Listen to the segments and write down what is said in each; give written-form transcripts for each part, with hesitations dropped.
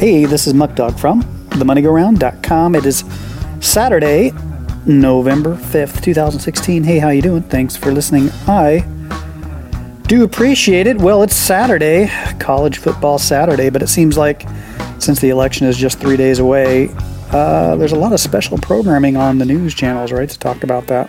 Hey, this is Muckdog from themoneygoaround.com. It is Saturday, November 5th, 2016. Hey, how you doing? Thanks for listening. I do appreciate it. Well, it's Saturday, college football Saturday, but it seems like since the election is just 3 days away, there's a lot of special programming on the news channels, right, to talk about that.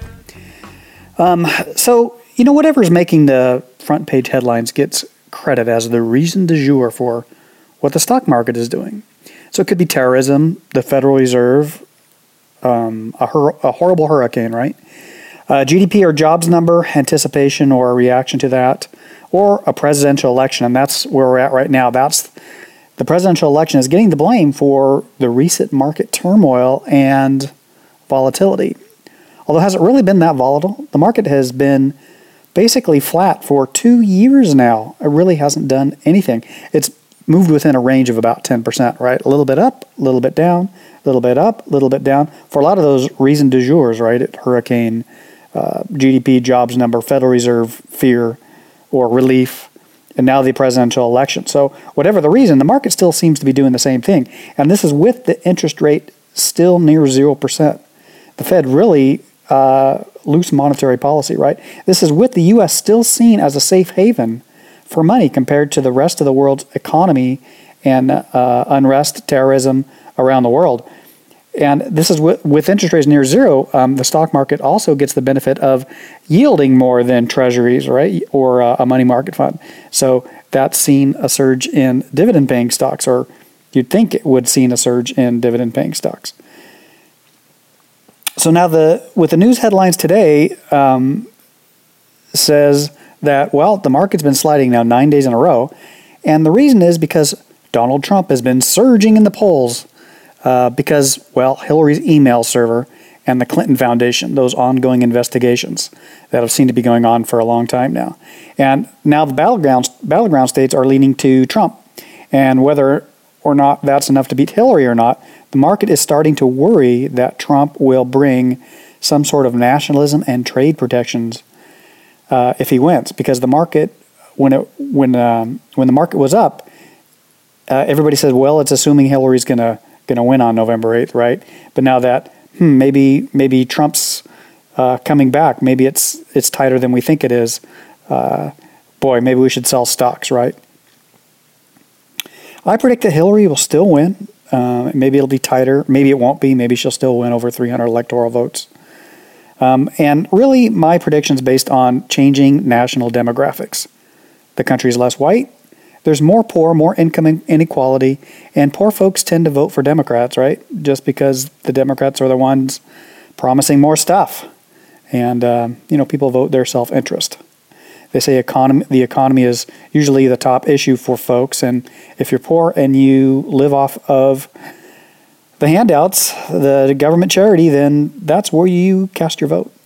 So, whatever's making the front page headlines gets credit as the reason du jour for what the stock market is doing. So it could be terrorism, the Federal Reserve, a horrible hurricane, right? GDP or jobs number, anticipation or a reaction to that, or a presidential election, and that's where we're at right now. That's the presidential election is getting the blame for the recent market turmoil and volatility. Although it hasn't really been that volatile, the market has been basically flat for 2 years now. It really hasn't done anything. It's moved within a range of about 10%, right? A little bit up, a little bit down, a little bit up, a little bit down. For a lot of those reason du jours, right? Hurricane, GDP, jobs number, Federal Reserve, fear, or relief, and now the presidential election. So whatever the reason, the market still seems to be doing the same thing. And this is with the interest rate still near 0%. The Fed really loose monetary policy, right? This is with the U.S. still seen as a safe haven for money compared to the rest of the world's economy and unrest, terrorism around the world. And this is with interest rates near zero, the stock market also gets the benefit of yielding more than treasuries, right, or a money market fund. So that's seen a surge in dividend-paying stocks, or you'd think it would seen a surge in dividend-paying stocks. So now with the news headlines today says that, well, the market's been sliding now 9 days in a row. And the reason is because Donald Trump has been surging in the polls because, well, Hillary's email server and the Clinton Foundation, those ongoing investigations that have seemed to be going on for a long time now. And now the battleground states are leaning to Trump. And whether or not that's enough to beat Hillary or not, the market is starting to worry that Trump will bring some sort of nationalism and trade protections if he wins, because the market, when the market was up, everybody said, well, it's assuming Hillary's gonna win on November 8th, right? But now that maybe Trump's coming back, maybe it's tighter than we think it is. Boy, maybe we should sell stocks, right? I predict that Hillary will still win. Maybe it'll be tighter. Maybe it won't be. Maybe she'll still win over 300 electoral votes. And really, my prediction's based on changing national demographics. The country's less white. There's more poor, more income inequality, and poor folks tend to vote for Democrats, right? Just because the Democrats are the ones promising more stuff. And, people vote their self-interest. They say the economy is usually the top issue for folks, and if you're poor and you live off of the handouts, the government charity, then that's where you cast your vote.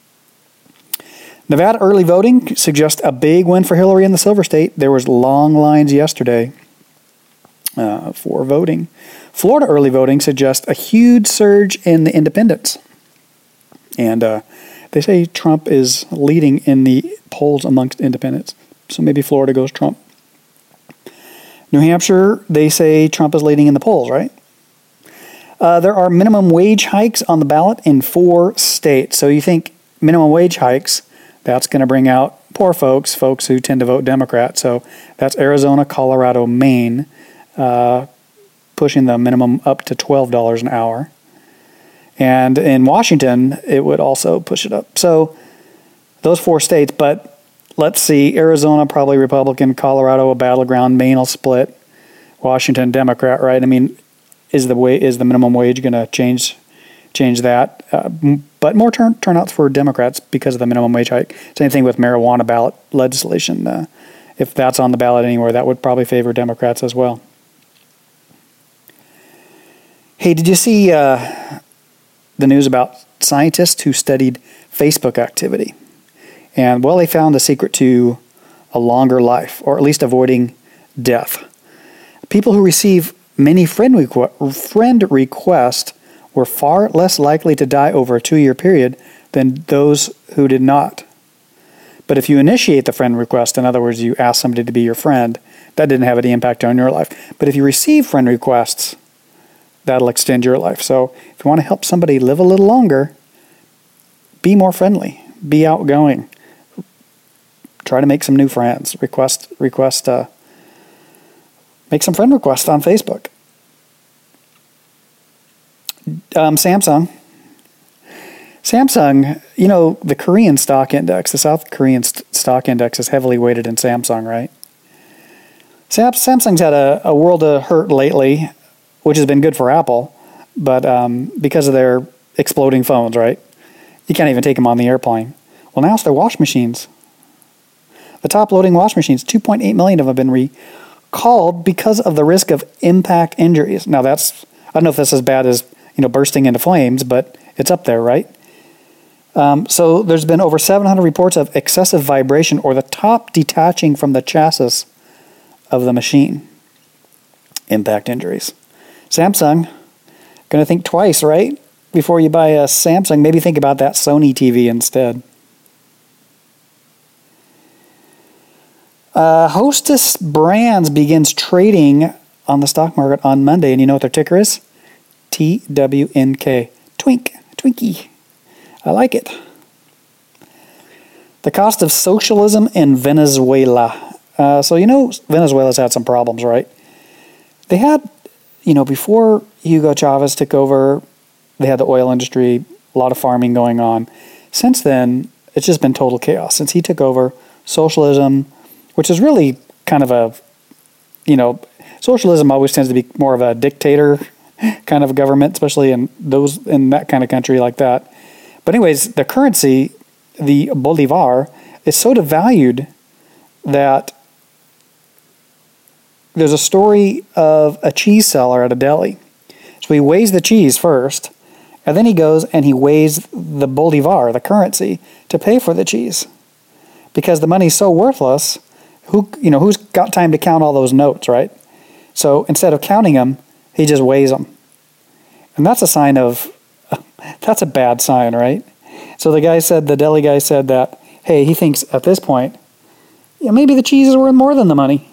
Nevada early voting suggests a big win for Hillary in the Silver State. There was long lines yesterday for voting. Florida early voting suggests a huge surge in the independents. And they say Trump is leading in the polls amongst independents. So maybe Florida goes Trump. New Hampshire, they say Trump is leading in the polls, right? There are minimum wage hikes on the ballot in 4 states. So you think minimum wage hikes, that's going to bring out poor folks who tend to vote Democrat. So that's Arizona, Colorado, Maine, pushing the minimum up to $12 an hour. And in Washington, it would also push it up. So those 4 states, but let's see, Arizona probably Republican, Colorado a battleground, Maine will split, Washington Democrat, right? I mean, is the minimum wage going to change that? But more turnouts for Democrats because of the minimum wage hike. Same thing with marijuana ballot legislation. If that's on the ballot anywhere, that would probably favor Democrats as well. Hey, did you see the news about scientists who studied Facebook activity? And, well, they found the secret to a longer life, or at least avoiding death. People who receive many friend requests were far less likely to die over a 2-year period than those who did not. But if you initiate the friend request, in other words, you ask somebody to be your friend, that didn't have any impact on your life. But if you receive friend requests, that'll extend your life. So if you want to help somebody live a little longer, be more friendly, be outgoing, try to make some new friends, make some friend requests on Facebook. Samsung, the Korean stock index, the South Korean stock index is heavily weighted in Samsung, right? Samsung's had a world of hurt lately, which has been good for Apple, but because of their exploding phones, right? You can't even take them on the airplane. Well, now it's their wash machines. The top-loading wash machines, 2.8 million of them have been recalled because of the risk of impact injuries. Now I don't know if that's as bad as bursting into flames, but it's up there, right? So there's been over 700 reports of excessive vibration or the top detaching from the chassis of the machine. Impact injuries. Samsung, going to think twice, right? Before you buy a Samsung, maybe think about that Sony TV instead. Hostess Brands begins trading on the stock market on Monday, and you know what their ticker is? TWNK. Twinkie. I like it. The cost of socialism in Venezuela. So Venezuela's had some problems, right? They had, before Hugo Chavez took over, they had the oil industry, a lot of farming going on. Since then, it's just been total chaos. Since he took over, socialism, which is really kind of a, socialism always tends to be more of a dictator kind of government, especially in that kind of country like that. But anyways, the currency, the Bolivar, is so devalued that there's a story of a cheese seller at a deli. So he weighs the cheese first, and then he goes and he weighs the Bolivar, the currency, to pay for the cheese. Because the money's so worthless, who's got time to count all those notes, right? So instead of counting them, he just weighs them. And that's a bad sign, right? So the deli guy said that, hey, he thinks at this point, maybe the cheese is worth more than the money.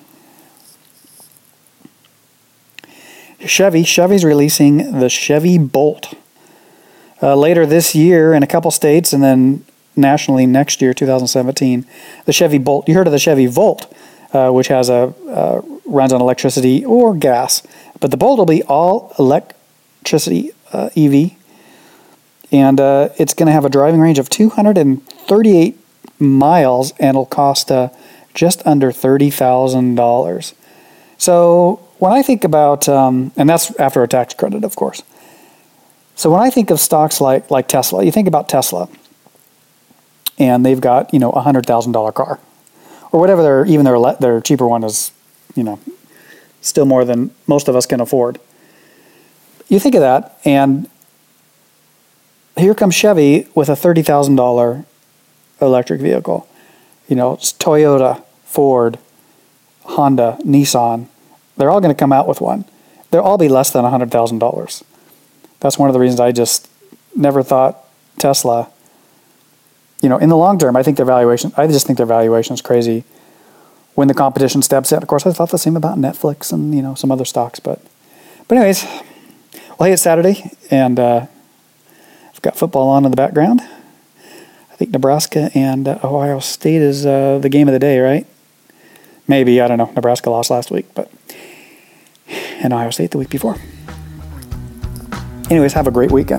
Chevy's releasing the Chevy Bolt. Later this year in a couple states, and then nationally next year, 2017, the Chevy Bolt. You heard of the Chevy Volt, which has runs on electricity or gas. But the Bolt will be all electricity EV. And it's going to have a driving range of 238 miles, and it'll cost just under $30,000. So when I think about, and that's after a tax credit, of course. So when I think of stocks like Tesla, you think about Tesla, and they've got $100,000 car, or whatever their cheaper one is, still more than most of us can afford. You think of that, and here comes Chevy with a $30,000 electric vehicle. It's Toyota, Ford, Honda, Nissan. They're all going to come out with one. They'll all be less than $100,000. That's one of the reasons I just never thought Tesla, in the long term, I just think their valuation is crazy when the competition steps in. Of course, I thought the same about Netflix and, some other stocks. But anyways, well, hey, it's Saturday, and I've got football on in the background. I think Nebraska and Ohio State is the game of the day, right? Maybe, I don't know. Nebraska lost last week, and Ohio State the week before. Anyways, have a great weekend.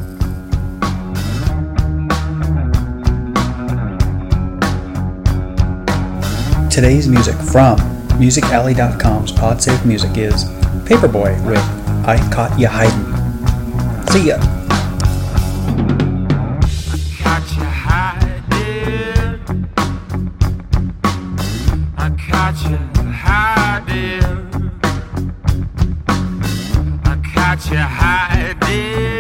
Today's music from MusicAlley.com's PodSafe Music is Paperboy with I Caught Ya Hidin'. See ya. Caught you hiding. I caught you hiding. I caught you hiding.